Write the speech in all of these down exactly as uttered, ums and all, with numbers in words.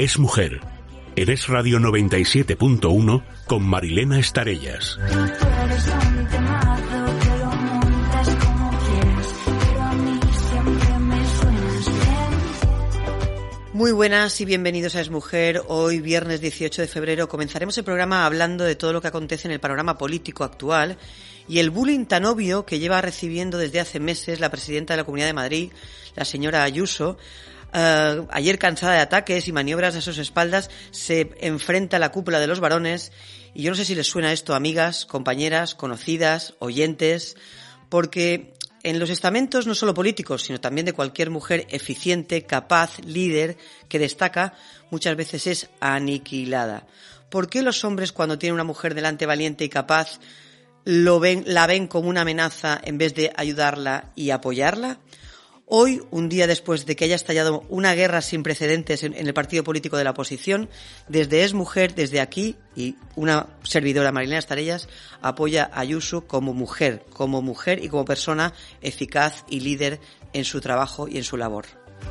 Es Mujer, en Es Radio noventa y siete punto uno con Marilena Estarellas. Muy buenas y bienvenidos a Es Mujer. Hoy, viernes dieciocho de febrero, comenzaremos el programa hablando de todo lo que acontece en el panorama político actual y el bullying tan obvio que lleva recibiendo desde hace meses la presidenta de la Comunidad de Madrid, la señora Ayuso. Uh, ayer, cansada de ataques y maniobras a sus espaldas, se enfrenta a la cúpula de los varones y yo no sé si les suena esto, amigas, compañeras, conocidas, oyentes, porque en los estamentos no solo políticos, sino también de cualquier mujer eficiente, capaz, líder, que destaca, muchas veces es aniquilada. ¿Por qué los hombres, cuando tienen una mujer delante valiente y capaz, lo ven, la ven como una amenaza en vez de ayudarla y apoyarla? Hoy, un día después de que haya estallado una guerra sin precedentes en, en el partido político de la oposición, desde Es Mujer, desde aquí, y una servidora, Marilena Estarellas, apoya a Ayuso como mujer, como mujer y como persona eficaz y líder en su trabajo y en su labor.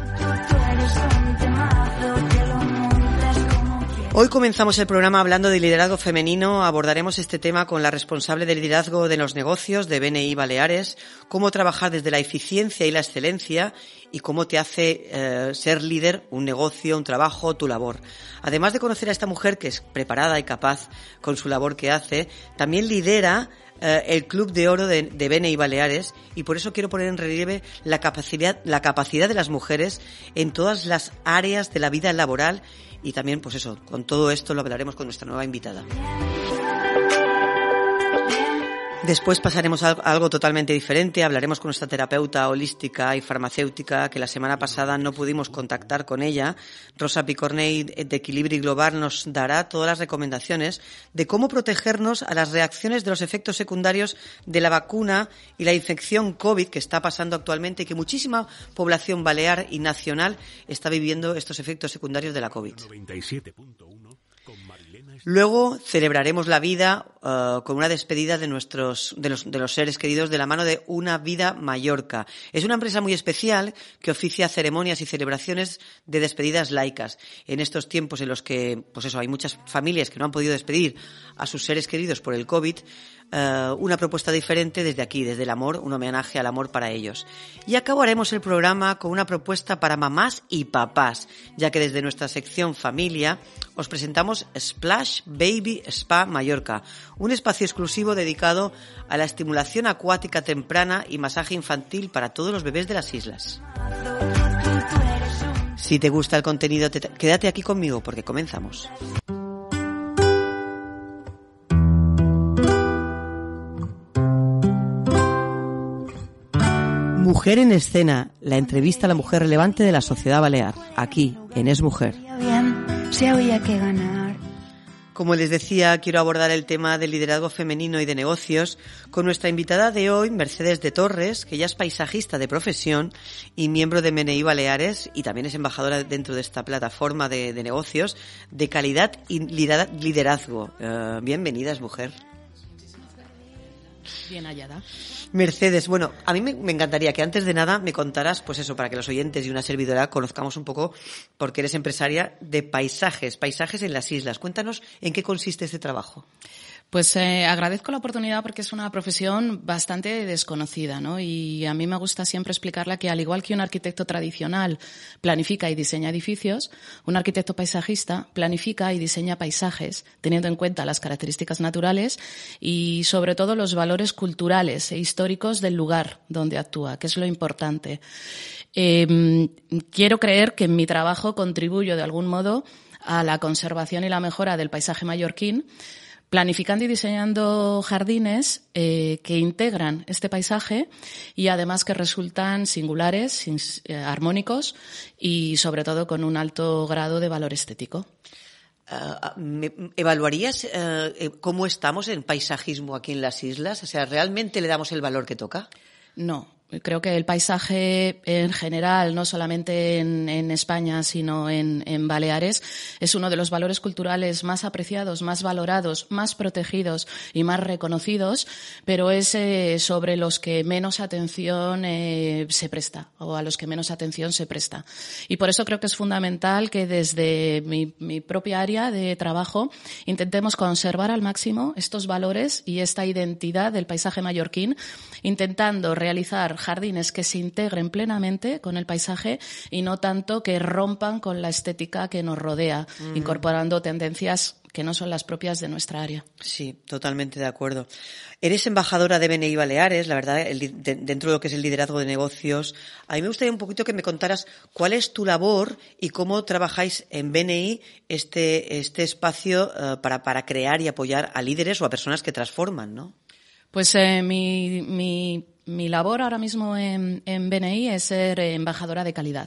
Hoy comenzamos el programa hablando de liderazgo femenino. Abordaremos este tema con la responsable de liderazgo de los negocios de B N I Baleares, cómo trabajar desde la eficiencia y la excelencia y cómo te hace eh, ser líder un negocio, un trabajo, tu labor. Además de conocer a esta mujer que es preparada y capaz con su labor que hace, también lidera eh, el Club de Oro de, de B N I Baleares y por eso quiero poner en relieve la capacidad, la capacidad de las mujeres en todas las áreas de la vida laboral. Y también, pues eso, con todo esto lo hablaremos con nuestra nueva invitada. Después pasaremos a algo totalmente diferente, hablaremos con nuestra terapeuta holística y farmacéutica, que la semana pasada no pudimos contactar con ella. Rosa Picornell de Equilibri Global nos dará todas las recomendaciones de cómo protegernos a las reacciones de los efectos secundarios de la vacuna y la infección COVID que está pasando actualmente y que muchísima población balear y nacional está viviendo estos efectos secundarios de la COVID. noventa y siete punto uno Luego celebraremos la vida uh, con una despedida de nuestros de los, de los seres queridos de la mano de Una Vida Mallorca. Es una empresa muy especial que oficia ceremonias y celebraciones de despedidas laicas. En estos tiempos en los que, pues eso, hay muchas familias que no han podido despedir a sus seres queridos por el COVID, Uh, una propuesta diferente desde aquí, desde el amor, un homenaje al amor para ellos. Y acabaremos el programa con una propuesta para mamás y papás, ya que desde nuestra sección Familia os presentamos Splash Baby Spa Mallorca, un espacio exclusivo dedicado a la estimulación acuática temprana y masaje infantil para todos los bebés de las islas. Si te gusta el contenido, te, quédate aquí conmigo porque comenzamos. Mujer en Escena, la entrevista a la mujer relevante de la sociedad balear, aquí, en Es Mujer. Como les decía, quiero abordar el tema del liderazgo femenino y de negocios con nuestra invitada de hoy, Mercedes de Torres, que ya es paisajista de profesión y miembro de B N I Baleares y también es embajadora dentro de esta plataforma de, de negocios de calidad y liderazgo. Uh, bienvenidas, mujer. Bien hallada. Mercedes, bueno, a mí me, me encantaría que antes de nada me contaras, pues eso, para que los oyentes y una servidora conozcamos un poco, porque eres empresaria de paisajes, paisajes en las islas. Cuéntanos en qué consiste este trabajo. Pues eh, agradezco la oportunidad porque es una profesión bastante desconocida, ¿no? Y a mí me gusta siempre explicarla que al igual que un arquitecto tradicional planifica y diseña edificios, un arquitecto paisajista planifica y diseña paisajes teniendo en cuenta las características naturales y sobre todo los valores culturales e históricos del lugar donde actúa, que es lo importante. Eh, quiero creer que en mi trabajo contribuyo de algún modo a la conservación y la mejora del paisaje mallorquín, planificando y diseñando jardines eh, que integran este paisaje y además que resultan singulares, sin, eh, armónicos y sobre todo con un alto grado de valor estético. Uh, ¿Evaluarías uh, cómo estamos en paisajismo aquí en las islas? O sea, ¿realmente le damos el valor que toca? No. Creo que el paisaje en general, no solamente en, en España, sino en, en Baleares, es uno de los valores culturales más apreciados, más valorados, más protegidos y más reconocidos, pero es eh, sobre los que menos atención eh, se presta, o a los que menos atención se presta. Y por eso creo que es fundamental que desde mi, mi propia área de trabajo intentemos conservar al máximo estos valores y esta identidad del paisaje mallorquín, intentando realizar jardines que se integren plenamente con el paisaje y no tanto que rompan con la estética que nos rodea, mm. incorporando tendencias que no son las propias de nuestra área. Sí, totalmente de acuerdo. Eres embajadora de B N I Baleares, la verdad, el, de, dentro de lo que es el liderazgo de negocios. A mí me gustaría un poquito que me contaras cuál es tu labor y cómo trabajáis en B N I este, este espacio uh, para, para crear y apoyar a líderes o a personas que transforman, ¿no? Pues eh, mi, mi, mi labor ahora mismo en, en B N I es ser embajadora de calidad.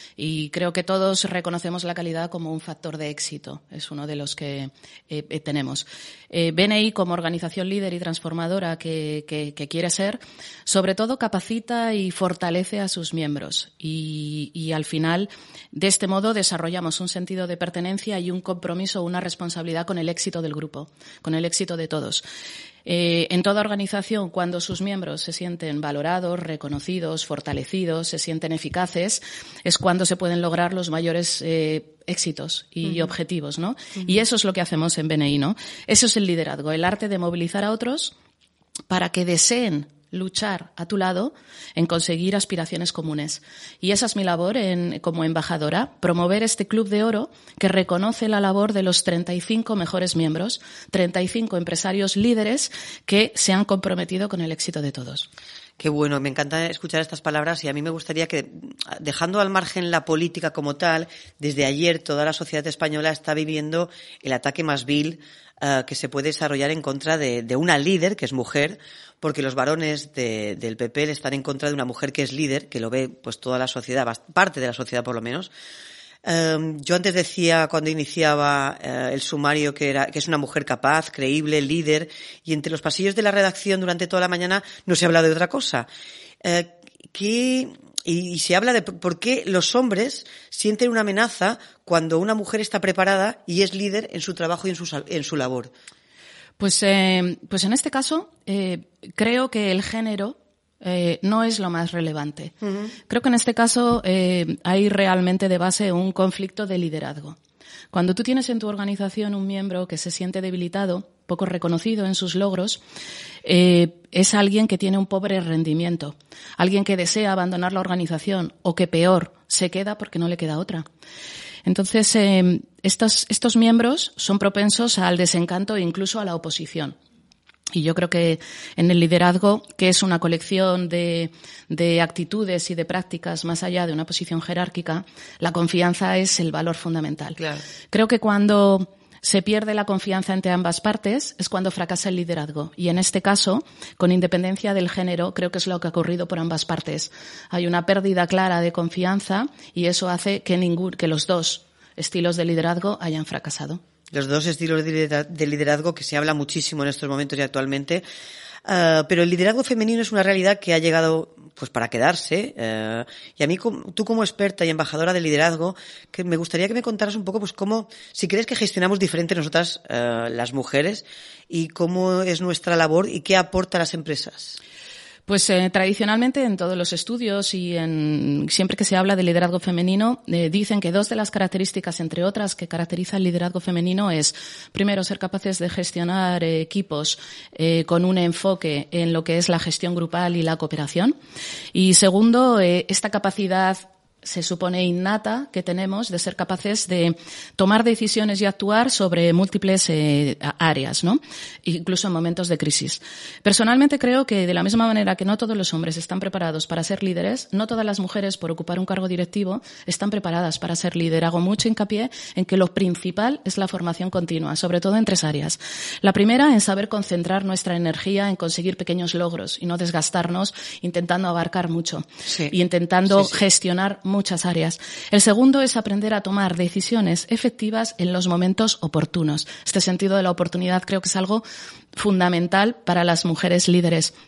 Y creo que todos reconocemos la calidad como un factor de éxito. Es uno de los que eh, tenemos. Eh, B N I, como organización líder y transformadora que, que, que quiere ser, sobre todo capacita y fortalece a sus miembros. Y, y al final, de este modo, desarrollamos un sentido de pertenencia y un compromiso, una responsabilidad con el éxito del grupo, con el éxito de todos. Eh, en toda organización, cuando sus miembros se sienten valorados, reconocidos, fortalecidos, se sienten eficaces, es cuando se pueden lograr los mayores eh, éxitos y uh-huh. objetivos, ¿no? Uh-huh. Y eso es lo que hacemos en B N I, ¿no? Eso es el liderazgo, el arte de movilizar a otros para que deseen luchar a tu lado en conseguir aspiraciones comunes. Y esa es mi labor en, como embajadora, promover este club de oro que reconoce la labor de los treinta y cinco mejores miembros, treinta y cinco empresarios líderes que se han comprometido con el éxito de todos. Qué bueno, me encanta escuchar estas palabras y a mí me gustaría que, dejando al margen la política como tal, desde ayer toda la sociedad española está viviendo el ataque más vil uh, que se puede desarrollar en contra de, de una líder que es mujer, porque los varones de, del P P están en contra de una mujer que es líder, que lo ve pues toda la sociedad, parte de la sociedad por lo menos. Um, yo antes decía, cuando iniciaba uh, el sumario, que era que es una mujer capaz, creíble, líder, y entre los pasillos de la redacción durante toda la mañana no se habla de otra cosa. Uh, ¿qué, y, y se habla de por qué los hombres sienten una amenaza cuando una mujer está preparada y es líder en su trabajo y en su, en su labor. Pues, eh, pues en este caso, eh, creo que el género Eh, no es lo más relevante. Uh-huh. Creo que en este caso eh, hay realmente de base un conflicto de liderazgo. Cuando tú tienes en tu organización un miembro que se siente debilitado, poco reconocido en sus logros, eh, es alguien que tiene un pobre rendimiento, alguien que desea abandonar la organización o que peor, se queda porque no le queda otra. Entonces, eh, estos, estos miembros son propensos al desencanto e incluso a la oposición. Y yo creo que en el liderazgo, que es una colección de, de actitudes y de prácticas más allá de una posición jerárquica, la confianza es el valor fundamental. Claro. Creo que cuando se pierde la confianza entre ambas partes es cuando fracasa el liderazgo. Y en este caso, con independencia del género, creo que es lo que ha ocurrido por ambas partes. Hay una pérdida clara de confianza y eso hace que, ningún, que los dos estilos de liderazgo hayan fracasado. Los dos estilos de liderazgo que se habla muchísimo en estos momentos y actualmente. Uh, pero el liderazgo femenino es una realidad que ha llegado pues para quedarse. Uh, y a mí, tú como experta y embajadora de liderazgo, que me gustaría que me contaras un poco pues cómo, si crees que gestionamos diferente nosotras, uh, las mujeres, y cómo es nuestra labor y qué aporta a las empresas. Pues eh, tradicionalmente en todos los estudios y en siempre que se habla de liderazgo femenino eh, dicen que dos de las características, entre otras, que caracteriza el liderazgo femenino es, primero, ser capaces de gestionar eh, equipos eh, con un enfoque en lo que es la gestión grupal y la cooperación, y segundo, eh, esta capacidad se supone innata que tenemos de ser capaces de tomar decisiones y actuar sobre múltiples eh, áreas, ¿no? Incluso en momentos de crisis. Personalmente creo que de la misma manera que no todos los hombres están preparados para ser líderes, no todas las mujeres por ocupar un cargo directivo están preparadas para ser líder. Hago mucho hincapié en que lo principal es la formación continua, sobre todo en tres áreas. La primera, en saber concentrar nuestra energía en conseguir pequeños logros y no desgastarnos intentando abarcar mucho sí. y intentando sí, sí. gestionar muchas áreas. El segundo es aprender a tomar decisiones efectivas en los momentos oportunos. Este sentido de la oportunidad creo que es algo fundamental para las mujeres líderes.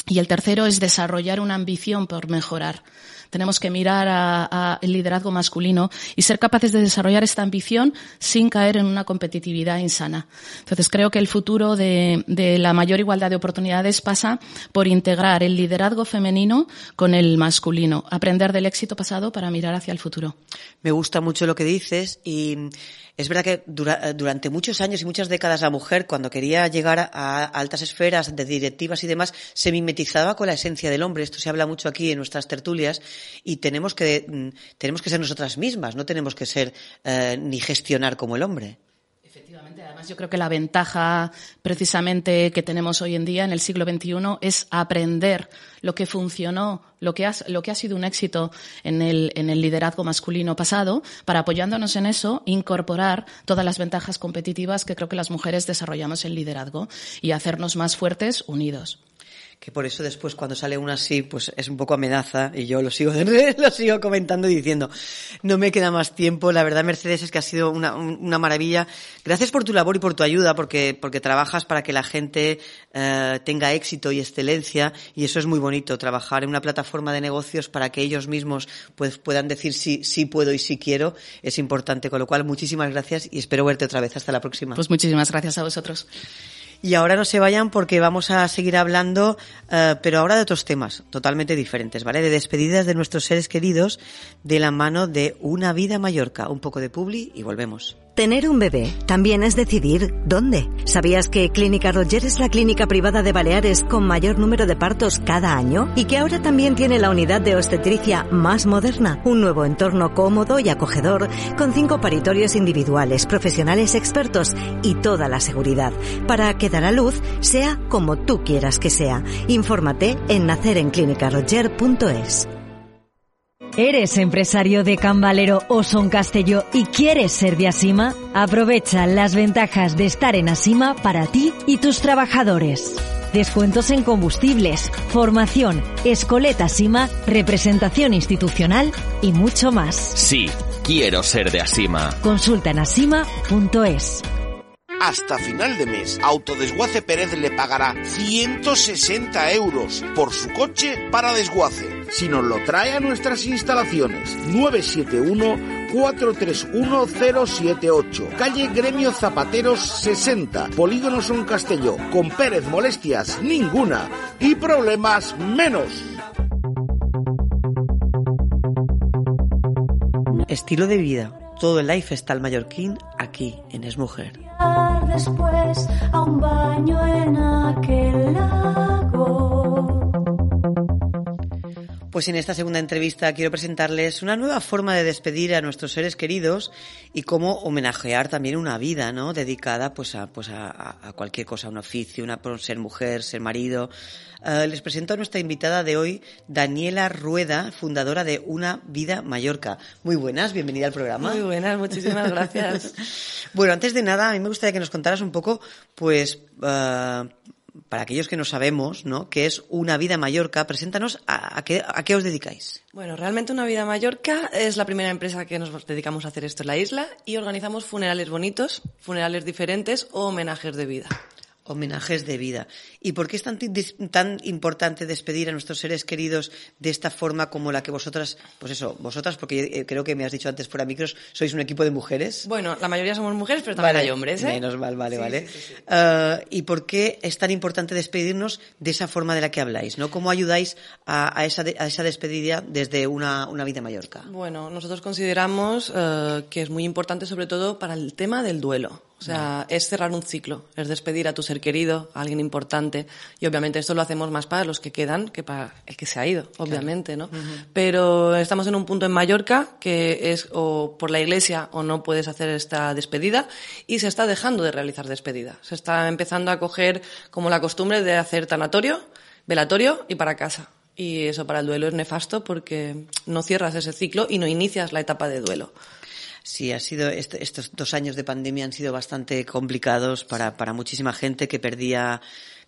Y el tercero es desarrollar una ambición por mejorar. Tenemos que mirar al liderazgo masculino y ser capaces de desarrollar esta ambición sin caer en una competitividad insana. Entonces, creo que el futuro de, de la mayor igualdad de oportunidades pasa por integrar el liderazgo femenino con el masculino, aprender del éxito pasado para mirar hacia el futuro. Me gusta mucho lo que dices y es verdad que dura, durante muchos años y muchas décadas la mujer, cuando quería llegar a altas esferas de directivas y demás, se mimetizaba con la esencia del hombre. Esto se habla mucho aquí en nuestras tertulias y tenemos que tenemos que ser nosotras mismas, no tenemos que ser eh, ni gestionar como el hombre. Efectivamente, además yo creo que la ventaja precisamente que tenemos hoy en día en el siglo veintiuno es aprender lo que funcionó, lo que ha, lo que ha sido un éxito en el, en el liderazgo masculino pasado, para apoyándonos en eso, incorporar todas las ventajas competitivas que creo que las mujeres desarrollamos en liderazgo y hacernos más fuertes unidos. Que por eso después cuando sale una así, pues es un poco amenaza y yo lo sigo lo sigo comentando y diciendo, no me queda más tiempo. La verdad, Mercedes, es que ha sido una, una maravilla. Gracias por tu labor y por tu ayuda, porque porque trabajas para que la gente eh, tenga éxito y excelencia, y eso es muy bonito, trabajar en una plataforma de negocios para que ellos mismos pues puedan decir sí, sí puedo y sí quiero, es importante. Con lo cual, muchísimas gracias y espero verte otra vez. Hasta la próxima. Pues muchísimas gracias a vosotros. Y ahora no se vayan porque vamos a seguir hablando, uh, pero ahora de otros temas totalmente diferentes, ¿vale? De despedidas de nuestros seres queridos de la mano de Una Vida Mallorca. Un poco de publi y volvemos. Tener un bebé también es decidir dónde. ¿Sabías que Clínica Roger es la clínica privada de Baleares con mayor número de partos cada año? Y que ahora también tiene la unidad de obstetricia más moderna, un nuevo entorno cómodo y acogedor, con cinco paritorios individuales, profesionales expertos y toda la seguridad, para que dar a luz sea como tú quieras que sea. Infórmate en nacer en clínica roger punto es. ¿Eres empresario de Can Valero o Son Castelló y quieres ser de Asima? Aprovecha las ventajas de estar en Asima para ti y tus trabajadores. Descuentos en combustibles, formación, escoleta Asima, representación institucional y mucho más. Sí, quiero ser de Asima. Consulta en asima punto es. Hasta final de mes, Autodesguace Pérez le pagará ciento sesenta euros por su coche para desguace, si nos lo trae a nuestras instalaciones. nueve siete uno, cuatro tres uno, cero siete ocho, calle Gremio Zapateros sesenta, Polígono Son Castelló. Con Pérez molestias ninguna y problemas menos. Estilo de vida, todo el lifestyle mallorquín aquí en Es Mujer. Después a un baño en aquel lago. Pues en esta segunda entrevista quiero presentarles una nueva forma de despedir a nuestros seres queridos y cómo homenajear también una vida, ¿no? Dedicada pues a pues a, a cualquier cosa, a un oficio, una por ser mujer, ser marido. Uh, les presento a nuestra invitada de hoy, Daniela Rueda, fundadora de Una Vida Mallorca. Muy buenas, bienvenida al programa. Muy buenas, muchísimas gracias. Bueno, antes de nada, a mí me gustaría que nos contaras un poco, pues, uh, para aquellos que no sabemos, ¿no?, qué es Una Vida Mallorca. Preséntanos a, a, qué, a qué os dedicáis. Bueno, realmente Una Vida Mallorca es la primera empresa que nos dedicamos a hacer esto en la isla y organizamos funerales bonitos, funerales diferentes o homenajes de vida. Homenajes de vida. ¿Y por qué es tan, tan importante despedir a nuestros seres queridos de esta forma como la que vosotras, pues eso, vosotras, porque creo que me has dicho antes fuera micros, sois un equipo de mujeres? Bueno, la mayoría somos mujeres, pero también vale, hay hombres, ¿eh? Menos mal, vale, sí, vale. Sí, sí, sí. Uh, ¿Y por qué es tan importante despedirnos de esa forma de la que habláis, ¿no? ¿Cómo ayudáis a, a, esa, a esa despedida desde una, una Vida Mallorca? Bueno, nosotros consideramos uh, que es muy importante sobre todo para el tema del duelo. O sea, es cerrar un ciclo, es despedir a tu ser querido, a alguien importante, y obviamente esto lo hacemos más para los que quedan que para el que se ha ido, obviamente, ¿no? Uh-huh. Pero estamos en un punto en Mallorca que es o por la iglesia o no puedes hacer esta despedida y se está dejando de realizar despedida. Se está empezando a coger como la costumbre de hacer tanatorio, velatorio y para casa. Y eso para el duelo es nefasto porque no cierras ese ciclo y no inicias la etapa de duelo. Sí, ha sido est- estos dos años de pandemia han sido bastante complicados para, para muchísima gente que perdía,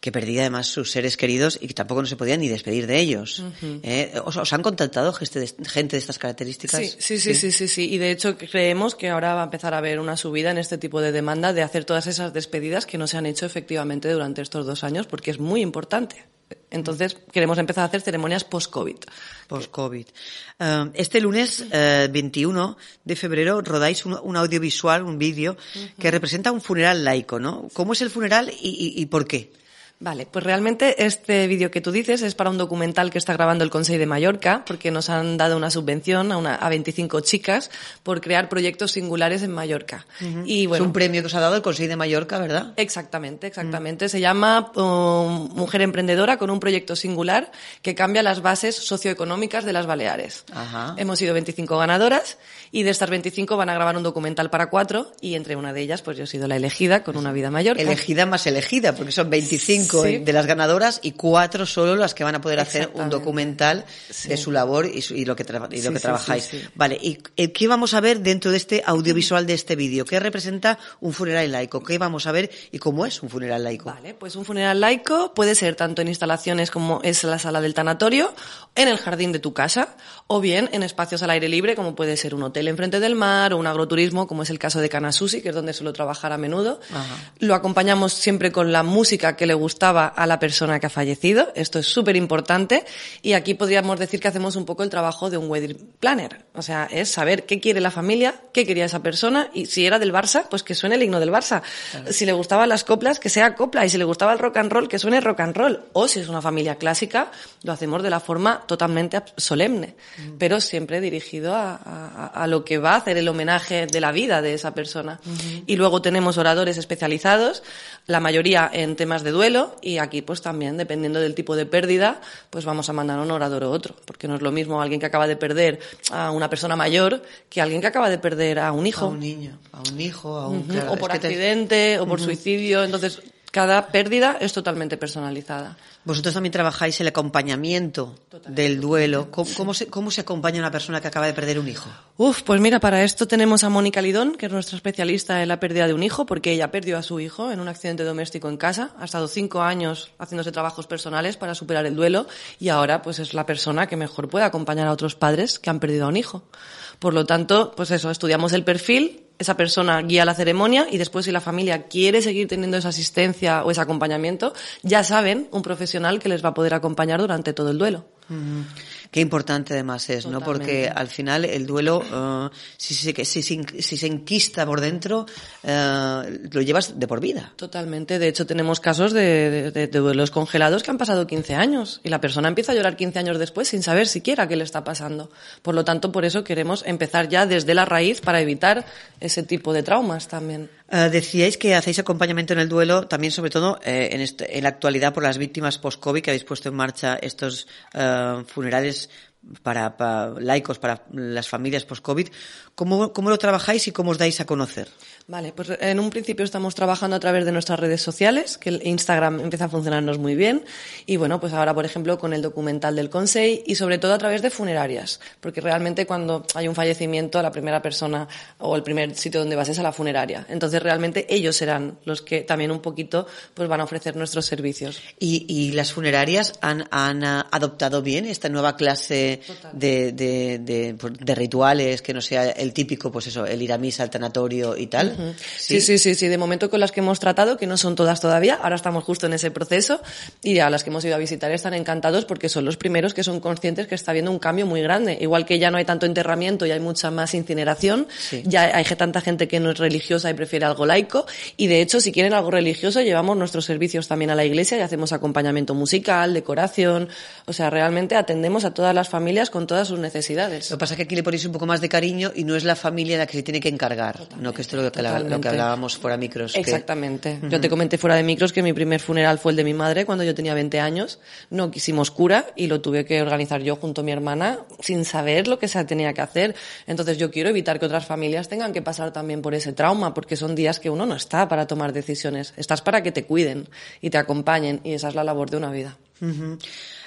que perdía además sus seres queridos y que tampoco no se podía ni despedir de ellos. Uh-huh. ¿Eh? ¿Os, ¿Os han contactado gente de, gente de estas características? Sí sí, sí, sí, sí, sí, sí. Y de hecho creemos que ahora va a empezar a haber una subida en este tipo de demanda de hacer todas esas despedidas que no se han hecho efectivamente durante estos dos años, porque es muy importante. Entonces, queremos empezar a hacer ceremonias post-COVID. Post-COVID. Uh, este lunes uh, veintiuno de febrero rodáis un, un audiovisual, un vídeo, uh-huh. que representa un funeral laico, ¿no? ¿Cómo es el funeral y, y, y por qué? Vale, pues realmente este vídeo que tú dices es para un documental que está grabando el Consell de Mallorca, porque nos han dado una subvención a, una, a veinticinco chicas por crear proyectos singulares en Mallorca. Uh-huh. Y bueno, es un premio que os ha dado el Consell de Mallorca, ¿verdad? Exactamente, exactamente. Uh-huh. Se llama um, Mujer Emprendedora con un proyecto singular que cambia las bases socioeconómicas de las Baleares. Uh-huh. Hemos sido veinticinco ganadoras y de estas veinticinco van a grabar un documental para cuatro y entre una de ellas pues yo he sido la elegida con Una vida Mallorca. Elegida más elegida, porque son veinticinco sí. de las ganadoras y cuatro solo las que van a poder hacer un documental sí. de su labor y, su, y lo que, tra- y lo sí, que sí, trabajáis. Sí, sí. Vale, ¿y qué vamos a ver dentro de este audiovisual de este vídeo? ¿Qué representa un funeral laico? ¿Qué vamos a ver y cómo es un funeral laico? Vale, pues un funeral laico puede ser tanto en instalaciones como es la sala del tanatorio, en el jardín de tu casa, o bien en espacios al aire libre como puede ser un hotel enfrente del mar o un agroturismo como es el caso de Canasusi, que es donde suelo trabajar a menudo. Ajá. Lo acompañamos siempre con la música que le gustaba a la persona que ha fallecido. Esto es súper importante y aquí podríamos decir que hacemos un poco el trabajo de un wedding planner. O sea, es saber qué quiere la familia, qué quería esa persona y si era del Barça, pues que suene el himno del Barça. Claro. Si le gustaban las coplas, que sea copla y si le gustaba el rock and roll, que suene rock and roll. O si es una familia clásica, lo hacemos de la forma totalmente solemne, mm. pero siempre dirigido a, a, a lo que va a hacer el homenaje de la vida de esa persona. Mm-hmm. Y luego tenemos oradores especializados, la mayoría en temas de duelo y aquí pues también, dependiendo del tipo de pérdida, pues vamos a mandar a un orador o otro, porque no es lo mismo alguien que acaba de perder a una persona mayor que alguien que acaba de perder a un hijo. A un niño, a un hijo, a un... Uh-huh. Claro, o por es que accidente, te... o por uh-huh. suicidio, entonces cada pérdida es totalmente personalizada. Vosotros también trabajáis el acompañamiento totalmente. Del duelo. ¿Cómo, cómo, se, ¿Cómo se acompaña a una persona que acaba de perder un hijo? Uf, pues mira, para esto tenemos a Mónica Lidón, que es nuestra especialista en la pérdida de un hijo, porque ella perdió a su hijo en un accidente doméstico en casa, ha estado cinco años haciéndose trabajos personales para superar el duelo y ahora pues es la persona que mejor puede acompañar a otros padres que han perdido a un hijo. Por lo tanto, pues eso, estudiamos el perfil, esa persona guía la ceremonia y después si la familia quiere seguir teniendo esa asistencia o ese acompañamiento, ya saben un profesional que les va a poder acompañar durante todo el duelo. Mm-hmm. Qué importante además es, ¿no? Porque al final el duelo, uh, si, se, si, si, si se enquista por dentro, uh, lo llevas de por vida. Totalmente. De hecho, tenemos casos de, de, de duelos congelados que han pasado quince años y la persona empieza a llorar quince años después sin saber siquiera qué le está pasando. Por lo tanto, por eso queremos empezar ya desde la raíz para evitar ese tipo de traumas también. Uh, decíais que hacéis acompañamiento en el duelo, también sobre todo eh, en, este, en la actualidad por las víctimas post-COVID, que habéis puesto en marcha estos uh, funerales para, para laicos, para las familias post-COVID. ¿Cómo, ¿Cómo lo trabajáis y cómo os dais a conocer? Vale, pues en un principio estamos trabajando a través de nuestras redes sociales, que el Instagram empieza a funcionarnos muy bien, y bueno, pues ahora, por ejemplo, con el documental del Consell y sobre todo a través de funerarias, porque realmente cuando hay un fallecimiento, la primera persona o el primer sitio donde vas es a la funeraria. Entonces, realmente ellos serán los que también un poquito pues van a ofrecer nuestros servicios. ¿Y, y las funerarias han, han adoptado bien esta nueva clase de, de, de, de rituales, que no sea el típico, pues eso, el ir a misa, al tanatorio y tal? Uh-huh. Sí, sí, sí, sí. De momento con las que hemos tratado, que no son todas todavía, ahora estamos justo en ese proceso y a las que hemos ido a visitar están encantados porque son los primeros que son conscientes que está habiendo un cambio muy grande. Igual que ya no hay tanto enterramiento y hay mucha más incineración, sí. Ya hay tanta gente que no es religiosa y prefiere algo laico y de hecho si quieren algo religioso llevamos nuestros servicios también a la iglesia y hacemos acompañamiento musical, decoración, o sea, realmente atendemos a todas las familias con todas sus necesidades. Lo que pasa es que aquí le ponéis un poco más de cariño y no es la familia la que se tiene que encargar, totalmente, no que esto es lo que, la, lo que hablábamos fuera micros. Exactamente. Que... Yo te comenté fuera de micros que mi primer funeral fue el de mi madre cuando yo tenía veinte años. No quisimos cura y lo tuve que organizar yo junto a mi hermana sin saber lo que se tenía que hacer. Entonces yo quiero evitar que otras familias tengan que pasar también por ese trauma porque son días que uno no está para tomar decisiones. Estás para que te cuiden y te acompañen y esa es la labor de una vida. Uh-huh.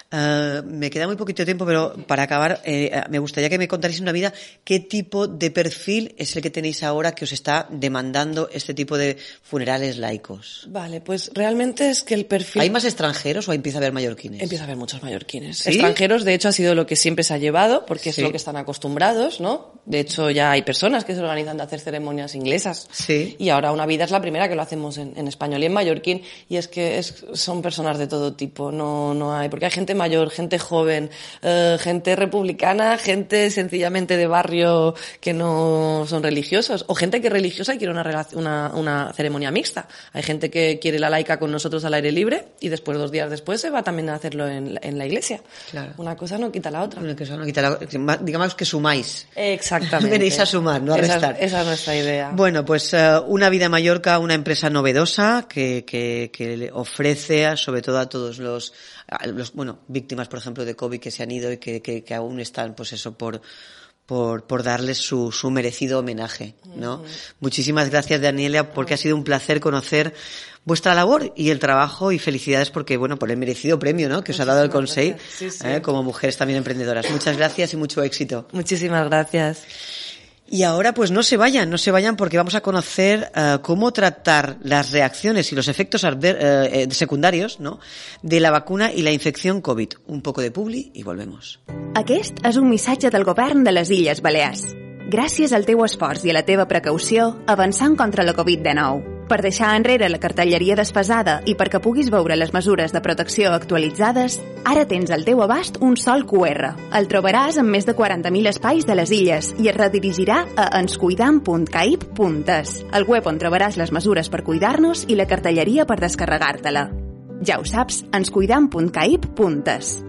Uh, me queda muy poquito tiempo, pero para acabar, eh, me gustaría que me contarais en una vida qué tipo de perfil es el que tenéis ahora que os está demandando este tipo de funerales laicos. Vale, pues realmente es que el perfil... ¿Hay más extranjeros o empieza a haber mallorquines? Empieza a haber muchos mallorquines. ¿Sí? Extranjeros, de hecho, ha sido lo que siempre se ha llevado, porque Sí. es lo que están acostumbrados, ¿no? De hecho, ya hay personas que se organizan de hacer ceremonias inglesas. Sí. Y ahora una vida es la primera que lo hacemos en, en español y en mallorquín, y es que es, son personas de todo tipo, no, no hay, porque hay gente mayor, gente joven, eh, gente republicana, gente sencillamente de barrio que no son religiosos, o gente que es religiosa y quiere una, relac- una, una ceremonia mixta. Hay gente que quiere la laica con nosotros al aire libre y después, dos días después, se va también a hacerlo en, la- en la iglesia. Claro. Una cosa no quita la otra. Bueno, que eso no quita la- digamos que sumáis. Exactamente. Venís a sumar, no a Esa es- restar. Esa es nuestra idea. Bueno, pues uh, Una Vida en Mallorca, una empresa novedosa que, que, que le ofrece a, sobre todo a todos los, a los, bueno, víctimas, por ejemplo, de COVID que se han ido y que, que, que aún están, pues eso, por, por, por darles su, su merecido homenaje, ¿no? Uh-huh. Muchísimas gracias, Daniela, porque uh-huh. ha sido un placer conocer vuestra labor y el trabajo, y felicidades porque, bueno, por el merecido premio, ¿no? Que os ha dado el Consell, sí, sí. ¿eh? Como mujeres también emprendedoras. Muchas gracias y mucho éxito. Muchísimas gracias. Y ahora pues no se vayan, no se vayan porque vamos a conocer uh, cómo tratar las reacciones y los efectos adver- uh, secundarios, ¿no?, de la vacuna i la infecció COVID. Un poco de publi i volvemos. Aquest és un missatge del govern de les Illes Balears. Gràcies al teu esforç i a la teva precaució, avançant contra la covid dinou. Per deixar enrere la cartelleria desfasada i perquè puguis veure les mesures de protecció actualitzades, ara tens al teu abast un sol cu erre. El trobaràs en més de quaranta mil espais de les illes i es redirigirà a enscuidam punt caip punt es, el web on trobaràs les mesures per cuidar-nos i la cartelleria per descarregar-te-la. Ja ho saps, enscuidam punt caip punt es.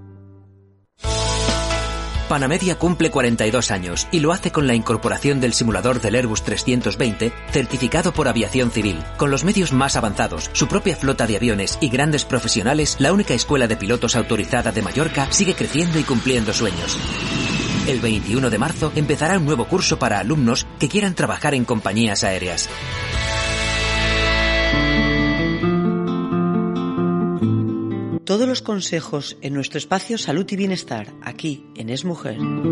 Panamedia cumple cuarenta y dos años y lo hace con la incorporación del simulador del Airbus trescientos veinte, certificado por Aviación Civil. Con los medios más avanzados, su propia flota de aviones y grandes profesionales, la única escuela de pilotos autorizada de Mallorca sigue creciendo y cumpliendo sueños. El veintiuno de marzo empezará un nuevo curso para alumnos que quieran trabajar en compañías aéreas. Todos los consejos en nuestro espacio Salud y Bienestar, aquí en Es Mujer.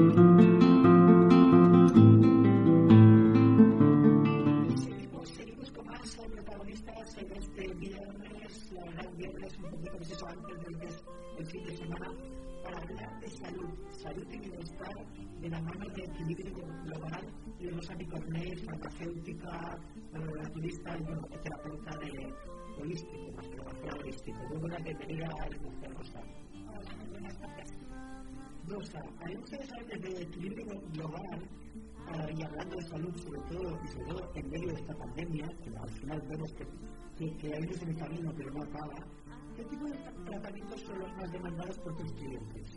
Seguimos, seguimos con más protagonistas en este viernes, la verdad, viernes un poquito pues eso antes del mes, el fin de semana, para hablar de salud, salud y bienestar, de la mano de equilibrio global, de los Cornell, farmacéutica, naturista y bueno, terapeuta de holístico, más que terapeuta holístico. Muy buena bienvenida a la mujer, Rosa. Hola, muy buenas tardes. Rosa, haremos que saber desde equilibrio global uh, y hablando de salud, sobre todo y sobre todo en medio de esta pandemia, que al final vemos que, que, que hay luz en el camino pero no acaba. ¿Qué tipo de tratamientos son los más demandados por tus clientes?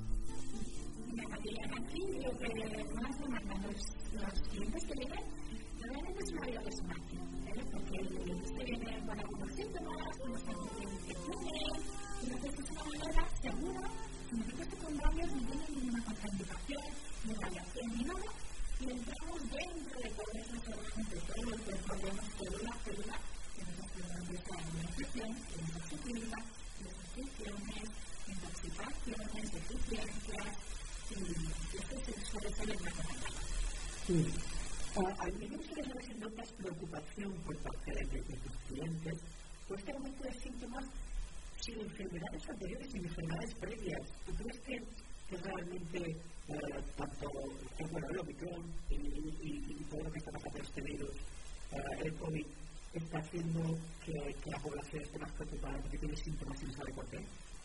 Mira, aquí lo que más demandan los, los clientes que vienen realmente es una bioresonancia, ¿vale? Porque se viene con algunos síntomas, unos infecciones, y lo que es una manera segura, sin efectos secundarios, no tiene ninguna contraindicación, ni radiación ni nada, y entramos dentro de todo eso, seguramente todo el cuerpo, vemos célula a célula, tenemos que ver la infección, tenemos clínicas, infecciones, intoxicaciones, deficiencias, y esto suele ser el más demandado. Sí. Uh, al menos suele haber notas preocupación por parte de, de, de tus clientes por este aumento de síntomas sin enfermedades anteriores, sin enfermedades previas. ¿Tú crees que, que realmente uh, tanto el bueno, el Omicron y, y, y todo lo que está pasando este virus, uh, el COVID, está haciendo que, que la población esté más preocupada porque tiene síntomas y no sabe por qué?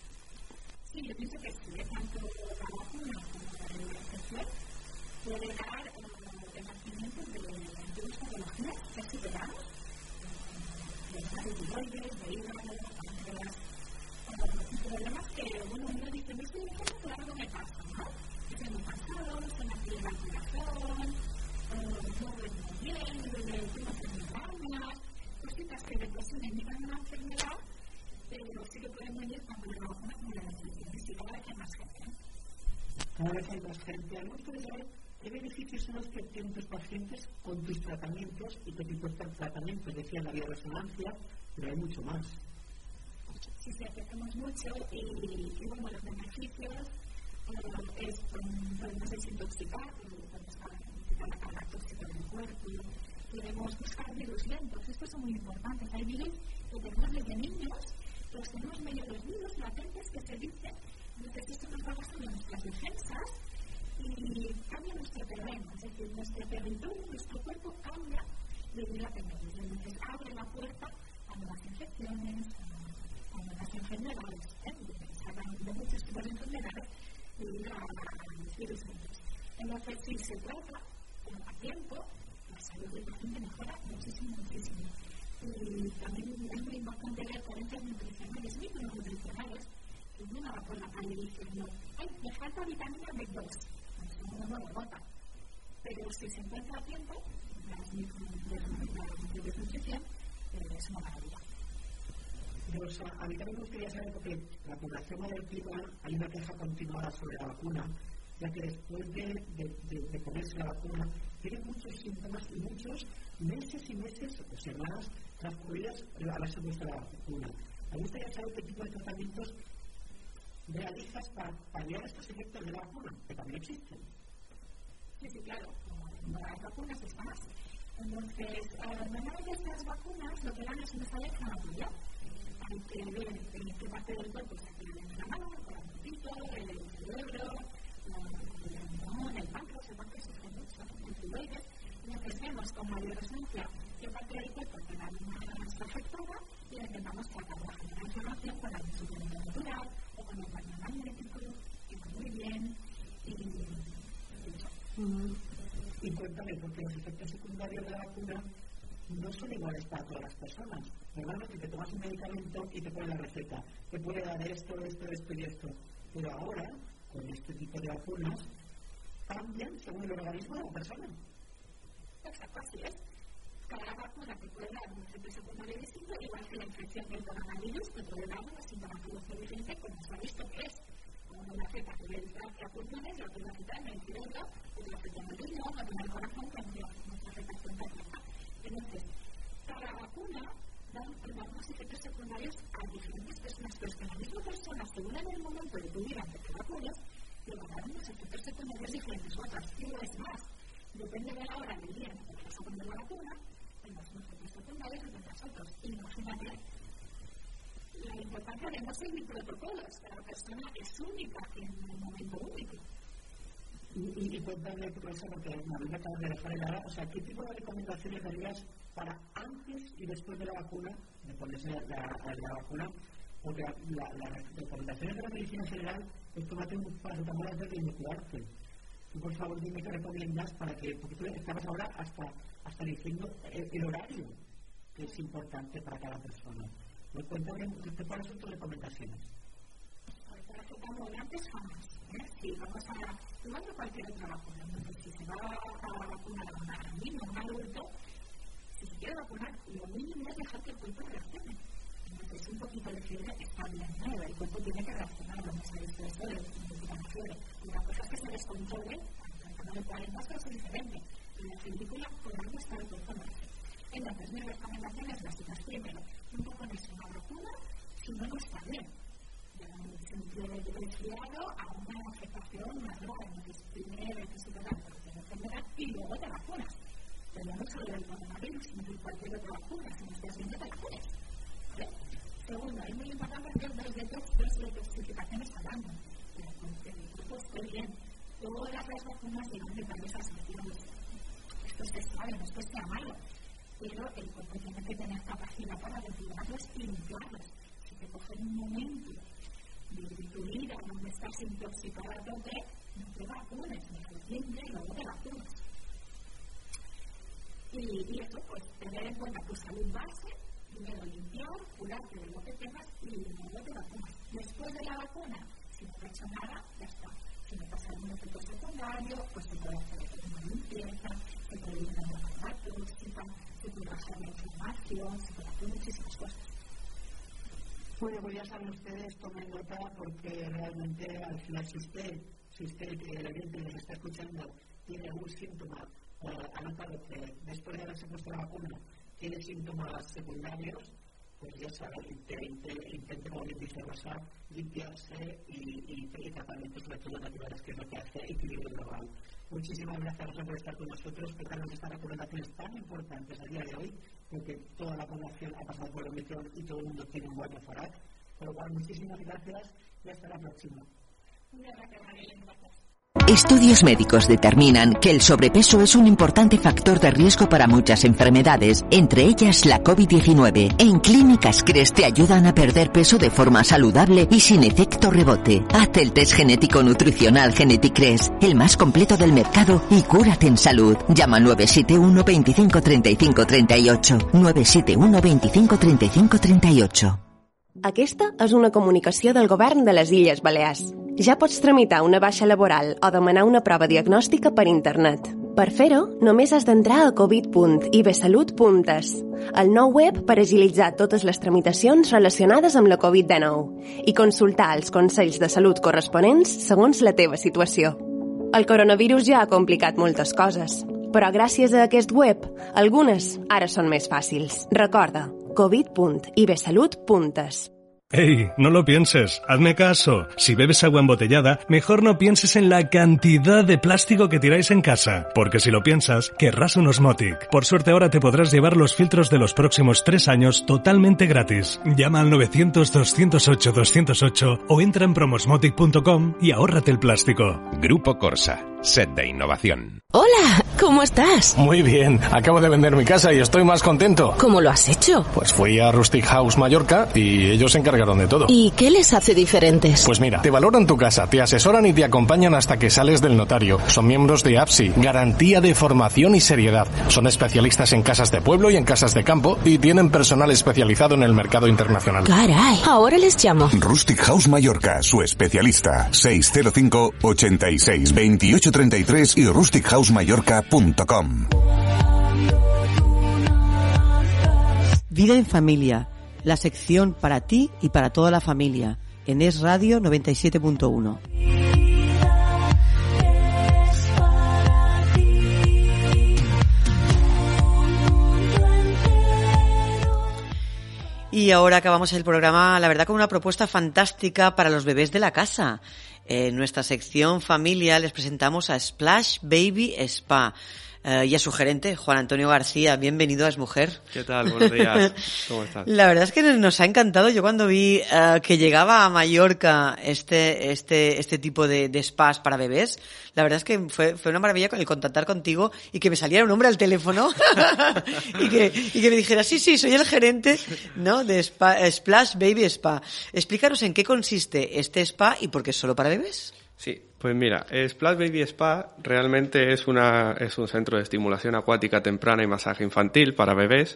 Sí, yo pienso que sí, tanto la vacuna como la infección puede dar uh, el nacimiento de antiguas patologías que superamos, problemas de tiroides, de hígado, páncreas, problemas que, bueno, uno dice, no estoy dejando que algo me pasa, ¿no? Se me ha pasado, se me ha pedido la corazón, no duermo bien, tengo enfermedades, cositas que después se me indican una enfermedad, pero sí que pueden venir cuando la vacuna como la infección. Y cada vez hay más gente. Cada vez hay más gente. ¿Algo puede saber qué beneficios son los que tienen tus pacientes con tus tratamientos y qué tipo de tratamientos? Decía la bioresonancia, pero hay mucho más. si se acercamos mucho y, y bueno, los beneficios eh, es podemos desintoxicar, podemos quitar la carga tóxica del cuerpo, podemos buscar virus lentos, estos son muy importantes. Hay virus que tenemos desde niños, los tenemos medio los virus latentes que se dicen, entonces esto nos va bajando nuestras defensas y cambia nuestro terreno, es decir, nuestro territorio, nuestro cuerpo cambia debido a tenerlos, entonces abre la puerta a nuevas infecciones, a nuevas enfermedades, ¿eh? de muchos tipos de enfermedades debido a los virus lentos. Entonces, si se trata a tiempo, la salud del paciente mejora muchísimo, muchísimo. Y también es muy importante ver carencias nutricionales, micronutricionales, que uno va por la calle diciendo, ay, me falta vitamina B dos, no me lo bota. Pero si se encuentra a tiempo, la desnutrición es una maravilla. Rosa, a mí también me gustaría saber, porque la población mayoritaria hay una queja continuada sobre la vacuna, ya que después de, de, de, de ponerse la vacuna, tienen muchos síntomas y muchos meses y meses o semanas transcurridas a la puesta la vacuna. Me gustaría saber qué tipo de tratamientos realizas para paliar estos efectos de la vacuna, que también existen. Sí, sí, claro. Las vacunas están así. Entonces, eh, normalmente estas vacunas lo que dan es un estado inflamatorio. Hay que ver en qué parte del cuerpo se tiene en la mano, el corazoncito, el cerebro, el riñón, el páncreas, el páncreas sufre mucho, el tiroides. Entonces vemos con mayor resonancia qué parte del cuerpo queda más afectada y lo intentamos tratar la generar información con algún suplemento natural o con el baño magnético, que va muy bien y eso. Mm. Y cuéntame, porque los efectos secundarios de la vacuna no son iguales para todas las personas. Normalmente te tomas un medicamento y te pone la receta. Te puede dar esto, esto, esto y esto. Pero ahora, con este tipo de vacunas, cambian según el organismo de la persona. Exacto, así es. Cada vacuna te puede dar un efecto secundario distinto, igual que la infección del coronavirus te puede dar una sintomatología diferente, como se ha visto que es. Una cepa que le distrae a pulmones, la otra afecta en el cerebro, otra afecta en el riñón, otra en el corazón, que es nuestra afectación cardíaca. Entonces, cada vacuna da unos efectos secundarios a diferentes personas, pero es que la misma persona, según en el momento de tu vida que te vacunas, te va a dar unos efectos secundarios diferentes a otras. Y no es más, depende de la hora del día en que te vas a poner la vacuna, tengas unos efectos secundarios y tendrás otros. Imagínate la importancia de no seguir protocolos. Cada persona es única en un momento único. Y, y, y cuéntame, profesor, porque a mí me acabas de dejar helada, o sea, ¿qué tipo de recomendaciones darías para antes y después de la vacuna, de ponerse la, la, la vacuna? Porque las la, la recomendaciones de la medicina general es tomarte un paracetamol antes de inocularte. Tú, por favor, dime qué recomiendas para que, porque tú estabas ahora hasta, hasta diciendo el, el horario, que es importante para cada persona. ¿Me cuéntame cuáles son tus recomendaciones? El paracetamol antes jamás. ¿eh? Si vamos a, igual que cualquier otra vacuna, entonces si se va a vacunar a un niño, a un adulto, si se quiere vacunar, lo mínimo es dejar que el cuerpo reaccione. Entonces un poquito de fiebre está bien, ¿no? El cuerpo tiene que reaccionar, vamos a decir esto de la fiebre. Y la cosa es que se descontrole, cuando el cuarenta es diferente. En la película, por algo está el cuerpo no hace. Entonces, mis recomendaciones básicas. Primero, no pones una vacuna si no, no está bien. De resfriado a una afectación más grave. Entonces, primero hay que superar cualquier enfermedad y luego te vacunas. Pero no solo del coronavirus, sino de cualquier otra vacuna. Si no estás bien, te vacunes. ¿Vale? Segundo, es muy importante hacer dos detoxificaciones al año. Que el cuerpo esté bien. Todas las vacunas llevan detalles sanciones. Esto se sabe, no es que sea malo. Pero el cuerpo tiene que tener capacidad para depurarlos y limpiarlos. Si te cogen un momento de tu vida donde estás intoxicada a tope, no te vacunes, mejor limpia y luego te vacunas. Y, y eso, pues, tener en cuenta tu salud base, primero limpiar, curarte de lo que tengas y luego te vacunas. Después de la vacuna, si no te ha hecho nada, ya está. Si no pasa algún efecto secundario, pues se puede hacer una limpieza, se puede eliminar la carga tóxica, se puede bajar la inflamación, se puede hacer muchísimas cosas. Bueno, pues ya saben ustedes, tomen nota porque realmente al final si usted, si usted, el oyente que está escuchando, tiene algún síntoma, eh, ha notado que después de haberse puesto la vacuna tiene síntomas secundarios, pues ya saben, intente, intente como bien dice Rosa, limpiarse y, y, y tratamientos sobre todo naturales, que es lo que hace equilibrio global. Muchísimas gracias, Rosa, por estar con nosotros, por darnos estas recomendaciones tan importantes a día de hoy, porque toda la población ha pasado por el Omicron y todo el mundo tiene un buen mejorar. Por lo cual, muchísimas gracias y hasta la próxima. Muchas gracias, Marilena. Gracias. Estudios médicos determinan que el sobrepeso es un importante factor de riesgo para muchas enfermedades, entre ellas la COVID diecinueve. En Clínicas Cres te ayudan a perder peso de forma saludable y sin efecto rebote. Haz el test genético nutricional GeneticCres, el más completo del mercado, y cúrate en salud. Llama al nueve siete uno veinticinco treinta y cinco treinta y ocho. nueve siete uno veinticinco treinta y cinco treinta y ocho. Aquesta és una comunicació del govern de les Illes Balears. Ja pots tramitar una baixa laboral o demanar una prova diagnòstica per internet. Per fer-ho, només has d'entrar a covid punt i be salut punt es, el nou web per agilitzar totes les tramitacions relacionades amb la covid dinou i consultar els consells de salut corresponents segons la teva situació. El coronavirus ja ha complicat moltes coses, però gràcies a aquest web, algunes ara són més fàcils. Recorda, covid punt i be salut punt es. ¡Ey! No lo pienses, hazme caso. Si bebes agua embotellada, mejor no pienses en la cantidad de plástico que tiráis en casa, porque si lo piensas, querrás un Osmotic. Por suerte ahora te podrás llevar los filtros de los próximos tres años totalmente gratis. Llama al novecientos doscientos ocho doscientos ocho o entra en promosmotic punto com y ahórrate el plástico. Grupo Corsa, set de innovación. Hola, ¿cómo estás? Muy bien, acabo de vender mi casa y estoy más contento. ¿Cómo lo has hecho? Pues fui a Rustic House Mallorca y ellos se encargaron de todo. ¿Y qué les hace diferentes? Pues mira, te valoran tu casa, te asesoran y te acompañan hasta que sales del notario. Son miembros de A P S I, garantía de formación y seriedad. Son especialistas en casas de pueblo y en casas de campo y tienen personal especializado en el mercado internacional. Caray, ahora les llamo. Rustic House Mallorca, su especialista. seis cero cinco, ochenta y seis, veintiocho treinta y tres y rustic house mallorca punto com. Vida en familia, la sección para ti y para toda la familia, en Es Radio noventa y siete punto uno. Y ahora acabamos el programa, la verdad, con una propuesta fantástica para los bebés de la casa. En nuestra sección familia les presentamos a Splash Baby Spa. Uh, y a su gerente, Juan Antonio García. Bienvenido a Es Mujer. ¿Qué tal? Buenos días. ¿Cómo estás? La verdad es que nos ha encantado. Yo cuando vi uh, que llegaba a Mallorca este este este tipo de, de spas para bebés, la verdad es que fue fue una maravilla el contactar contigo y que me saliera un nombre al teléfono y que y que me dijera, sí, sí, soy el gerente, ¿no?, de spa, Splash Baby Spa. Explícanos en qué consiste este spa y por qué es solo para bebés. Sí, pues mira, Splash Baby Spa realmente es una es un centro de estimulación acuática temprana y masaje infantil para bebés.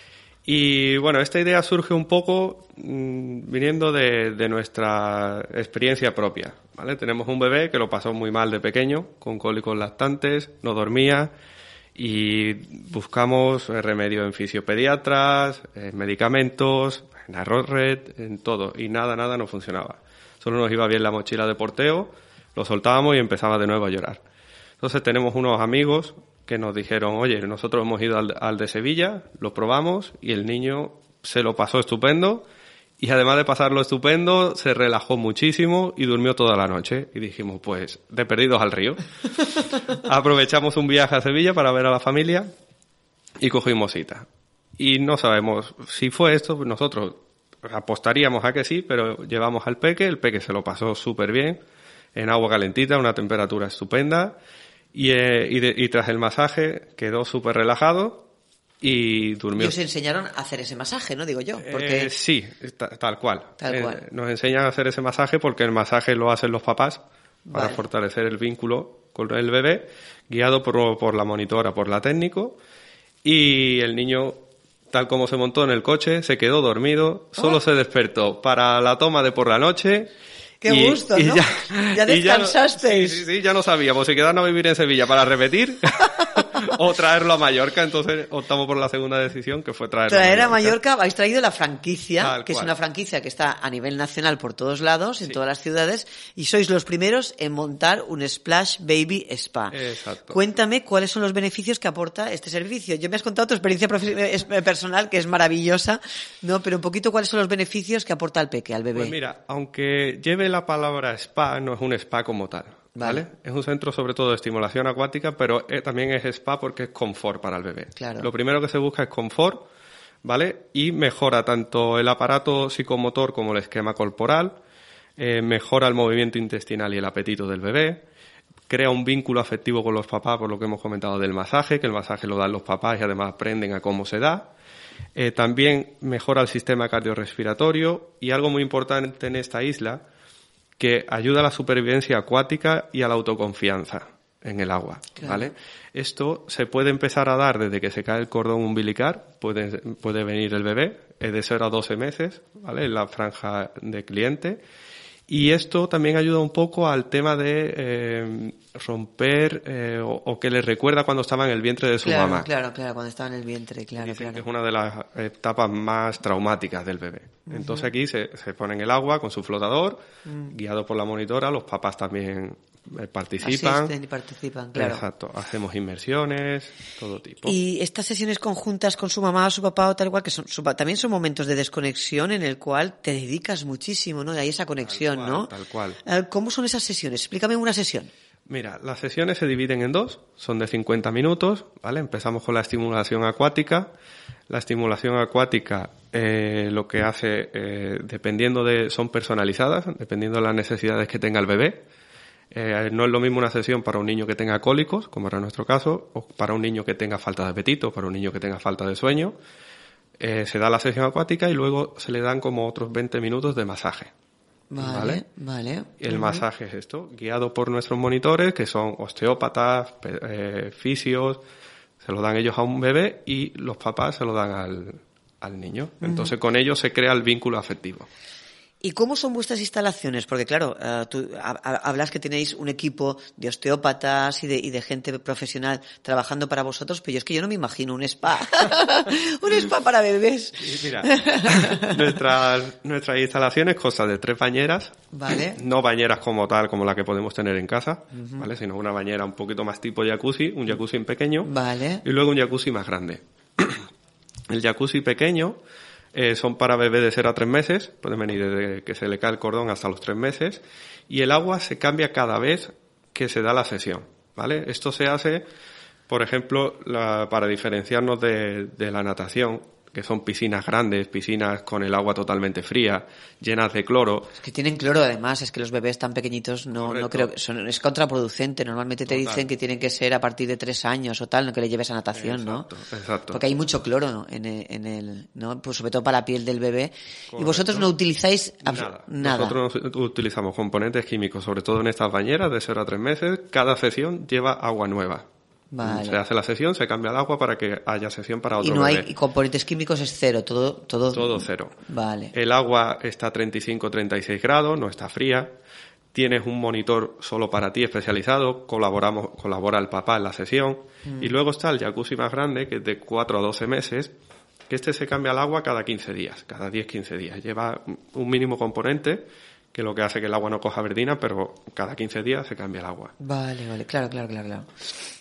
Y bueno, esta idea surge un poco mmm, viniendo de, de nuestra experiencia propia, ¿vale? Tenemos un bebé que lo pasó muy mal de pequeño, con cólicos lactantes, no dormía y buscamos remedio en fisiopediatras, en medicamentos, en arroz red, en todo, y nada, nada no funcionaba. Solo nos iba bien la mochila de porteo, lo soltábamos y empezaba de nuevo a llorar. Entonces tenemos unos amigos que nos dijeron, oye, nosotros hemos ido al, al de Sevilla, lo probamos y el niño se lo pasó estupendo y además de pasarlo estupendo, se relajó muchísimo y durmió toda la noche. Y dijimos, pues, de perdidos al río. Aprovechamos un viaje a Sevilla para ver a la familia y cogimos cita. Y no sabemos si fue esto, pues nosotros apostaríamos a que sí, pero llevamos al peque, el peque se lo pasó súper bien, en agua calentita, una temperatura estupenda, y, eh, y, de, y tras el masaje quedó súper relajado y durmió. Y os enseñaron a hacer ese masaje, ¿no? Digo yo. Porque... Eh, sí, ta, tal cual. Tal eh, cual. Nos enseñan a hacer ese masaje porque el masaje lo hacen los papás para vale. fortalecer el vínculo con el bebé, guiado por, por la monitora, por la técnico, y el niño, tal como se montó en el coche, se quedó dormido, solo oh. se despertó para la toma de por la noche. ¡Qué y, gusto, y ¿no? Ya, ya descansasteis. Sí, sí, sí, ya no sabíamos si quedarnos a vivir en Sevilla para repetir o traerlo a Mallorca, entonces optamos por la segunda decisión, que fue traerlo Traer a a Mallorca. Habéis traído la franquicia, Tal que cual. es una franquicia que está a nivel nacional por todos lados, en Sí. todas las ciudades, y sois los primeros en montar un Splash Baby Spa. Exacto. Cuéntame cuáles son los beneficios que aporta este servicio. Yo me has contado tu experiencia profe- es- personal, que es maravillosa, ¿no? Pero un poquito cuáles son los beneficios que aporta al peque, al bebé. Pues mira, aunque lleve la palabra spa, no es un spa como tal, ¿vale? Vale. Es un centro sobre todo de estimulación acuática, pero eh, también es spa porque es confort para el bebé. Claro. Lo primero que se busca es confort, ¿vale? Y mejora tanto el aparato psicomotor como el esquema corporal, eh, mejora el movimiento intestinal y el apetito del bebé, crea un vínculo afectivo con los papás, por lo que hemos comentado del masaje, que el masaje lo dan los papás y además aprenden a cómo se da. Eh, también mejora el sistema cardiorrespiratorio y algo muy importante en esta isla, que ayuda a la supervivencia acuática y a la autoconfianza en el agua, Claro. ¿vale? Esto se puede empezar a dar desde que se cae el cordón umbilical, puede, puede venir el bebé, es de cero a doce meses, ¿vale? En la franja de cliente. Y esto también ayuda un poco al tema de eh, romper eh, o, o que les recuerda cuando estaba en el vientre de su claro, mamá. claro, claro, cuando estaba en el vientre, claro, Dicen claro. que es una de las etapas más traumáticas del bebé. Entonces aquí se, se pone en el agua con su flotador, Mm. guiado por la monitora, los papás también eh, participan. Asisten y participan, claro. Exacto, hacemos inmersiones, todo tipo. Y estas sesiones conjuntas con su mamá, su papá o tal cual, que son su pa- también son momentos de desconexión en el cual te dedicas muchísimo, ¿no? De ahí esa conexión, ¿no? Tal cual. Eh, ¿Cómo son esas sesiones? Explícame una sesión. Mira, las sesiones se dividen en dos, son de cincuenta minutos, ¿vale? Empezamos con la estimulación acuática. La estimulación acuática eh, lo que hace, eh, dependiendo de, son personalizadas, dependiendo de las necesidades que tenga el bebé. Eh, no es lo mismo una sesión para un niño que tenga cólicos, como era nuestro caso, o para un niño que tenga falta de apetito, para un niño que tenga falta de sueño. Eh, se da la sesión acuática y luego se le dan como otros veinte minutos de masaje. Vale, vale. El Ujú. masaje es esto, guiado por nuestros monitores, que son osteópatas, pe- eh, fisios, se lo dan ellos a un bebé y los papás se lo dan al, al niño. Entonces con ellos se crea el vínculo afectivo. ¿Y cómo son vuestras instalaciones? Porque claro, eh, tú ha- ha- hablas que tenéis un equipo de osteópatas y de, y de gente profesional trabajando para vosotros, pero yo es que yo no me imagino un spa. Un spa para bebés. Y mira, nuestras, nuestras instalaciones constan de tres bañeras, Vale. no bañeras como tal, como la que podemos tener en casa, Ujú. ¿vale? Sino una bañera un poquito más tipo jacuzzi, un jacuzzi en pequeño, Vale. y luego un jacuzzi más grande. El jacuzzi pequeño eh, son para bebés de cero a tres meses, pueden venir desde que se le cae el cordón hasta los tres meses, y el agua se cambia cada vez que se da la sesión, ¿vale? Esto se hace, por ejemplo, la- para diferenciarnos de, de la natación, que son piscinas grandes, piscinas con el agua totalmente fría, llenas de cloro. Es que tienen cloro además, es que los bebés tan pequeñitos no, no Correcto. creo que son, es contraproducente. Normalmente te Total. dicen que tienen que ser a partir de tres años o tal, no que le lleves a natación, ¿no? Exacto. Porque hay mucho cloro, ¿no? en, el, en el, ¿no? Pues sobre todo para la piel del bebé. Y Correcto. vosotros no utilizáis abs- Nada. nada. Nosotros no utilizamos componentes químicos, sobre todo en estas bañeras de cero a tres meses. Cada sesión lleva agua nueva. Vale. Se hace la sesión, se cambia el agua para que haya sesión para otro Y no bebé. hay y componentes químicos, es cero, todo, todo. Todo cero. Vale. El agua está a treinta y cinco a treinta y seis grados, no está fría. Tienes un monitor solo para ti especializado, colaboramos, colabora el papá en la sesión. Mm. Y luego está el jacuzzi más grande, que es de cuatro a doce meses, que este se cambia el agua cada quince días, cada diez a quince días. Lleva un mínimo componente, que lo que hace que el agua no coja verdina, pero cada quince días se cambia el agua. Vale, vale, claro, claro, claro, claro.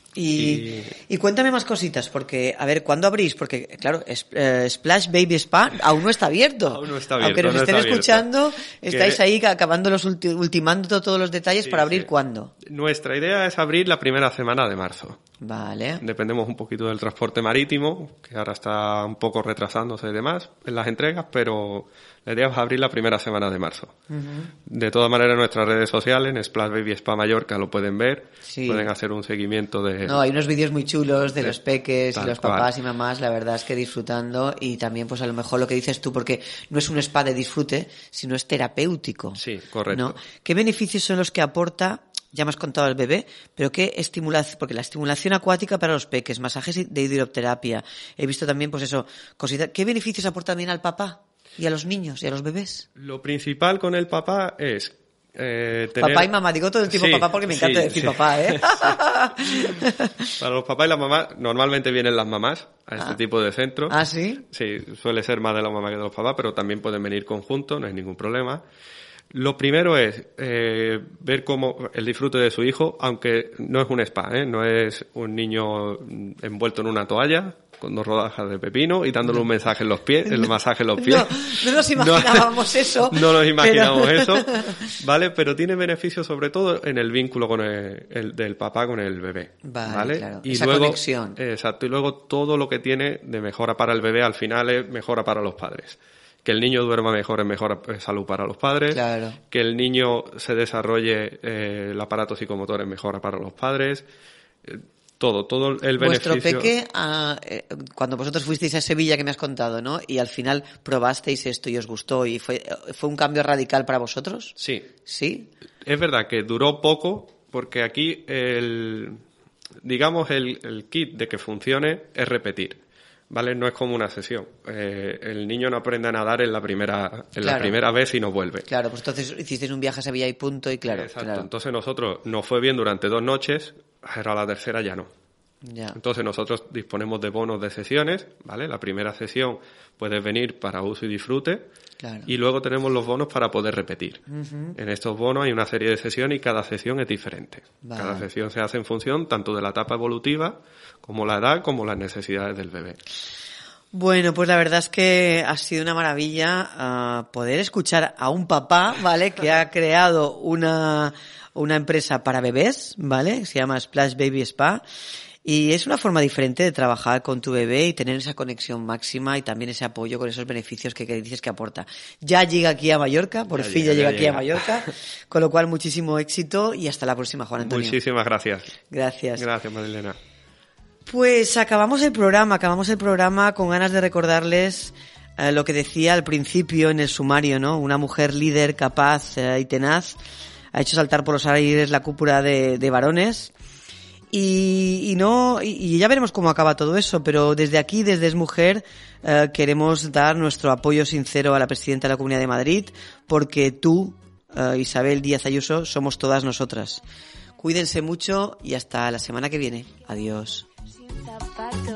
Y, y cuéntame más cositas, porque, a ver, ¿cuándo abrís? Porque, claro, es- eh, Splash Baby Spa aún no está abierto. Aún no está abierto, Aunque nos no estén está abierto. escuchando, estáis Que- ahí acabando los ulti- ultimando todos los detalles Sí, para abrir sí. cuándo. Nuestra idea es abrir la primera semana de marzo. Vale. Dependemos un poquito del transporte marítimo, que ahora está un poco retrasándose y demás en las entregas, pero la idea es abrir la primera semana de marzo. De todas maneras, en nuestras redes sociales, en Splash Baby Spa Mallorca, lo pueden ver, Sí. pueden hacer un seguimiento de... No, hay unos vídeos muy chulos de de- los peques y tal los cual. papás y mamás, la verdad es que disfrutando, y también pues a lo mejor lo que dices tú, porque no es un spa de disfrute, sino es terapéutico. Sí, correcto. ¿No? ¿Qué beneficios son los que aporta? Ya me has contado al bebé, pero qué estimulación, porque la estimulación acuática para los peques, masajes de hidroterapia, he visto también pues eso, cositas, ¿qué beneficios aporta también al papá y a los niños y a los bebés? Lo principal con el papá es Eh, tener... Papá y mamá, digo todo el tiempo sí, papá porque me encanta sí, decir sí. papá, ¿eh? Para los papás y las mamás, normalmente vienen las mamás a este Ah. tipo de centros. ¿Ah, sí? Sí, suele ser más de la mamá que de los papás, pero también pueden venir conjuntos, no hay ningún problema. Lo primero es eh, ver cómo el disfrute de su hijo, aunque no es un spa, ¿eh? No es un niño envuelto en una toalla con dos rodajas de pepino y dándole un mensaje en los pies, el masaje en los pies. No, no nos imaginábamos no, eso. No nos imaginamos pero... eso, ¿vale? Pero tiene beneficios sobre todo en el vínculo con el, el del papá con el bebé, Vale, ¿vale? claro. Y Esa luego, conexión. Exacto, y luego todo lo que tiene de mejora para el bebé al final es mejora para los padres. Que el niño duerma mejor es mejor salud para los padres. Claro. Que el niño se desarrolle eh, el aparato psicomotor es mejora para los padres. Eh, todo, todo el Vuestro beneficio. peque, ah, eh, cuando vosotros fuisteis a Sevilla, que me has contado, ¿no? Y al final probasteis esto y os gustó y fue, ¿fue un cambio radical para vosotros? Sí. ¿Sí? Es verdad que duró poco porque aquí el, digamos, el, el kit de que funcione es repetir. ¿Vale? No es como una sesión. Eh, el niño no aprende a nadar en la primera en Claro. la primera vez y no vuelve. Claro, pues entonces hicisteis un viaje a Sevilla y punto y claro. Exacto. claro. Entonces nosotros nos fue bien durante dos noches, pero a la tercera ya no. Ya. Entonces nosotros disponemos de bonos de sesiones, ¿vale? La primera sesión puedes venir para uso y disfrute. Claro. Y luego tenemos los bonos para poder repetir. Ujú. En estos bonos hay una serie de sesiones y cada sesión es diferente. Vale. Cada sesión se hace en función tanto de la etapa evolutiva como la edad como las necesidades del bebé. Bueno, pues la verdad es que ha sido una maravilla uh, poder escuchar a un papá, ¿vale? Que ha creado una, una empresa para bebés, ¿vale? Se llama Splash Baby Spa. Y es una forma diferente de trabajar con tu bebé y tener esa conexión máxima y también ese apoyo con esos beneficios que, que dices que aporta. Ya llega aquí a Mallorca, por Ya fin llega, ya llega ya aquí llega. a Mallorca, con lo cual muchísimo éxito y hasta la próxima, Juan Antonio. Muchísimas gracias. Gracias. Gracias, Marilena. Pues acabamos el programa, acabamos el programa con ganas de recordarles eh, lo que decía al principio en el sumario, ¿no? Una mujer líder, capaz eh, y tenaz ha hecho saltar por los aires la cúpula de, de varones y, y no y, y ya veremos cómo acaba todo eso, pero desde aquí, desde Es Mujer, eh, queremos dar nuestro apoyo sincero a la presidenta de la Comunidad de Madrid porque tú, eh, Isabel Díaz Ayuso, somos todas nosotras. Cuídense mucho y hasta la semana que viene. Adiós.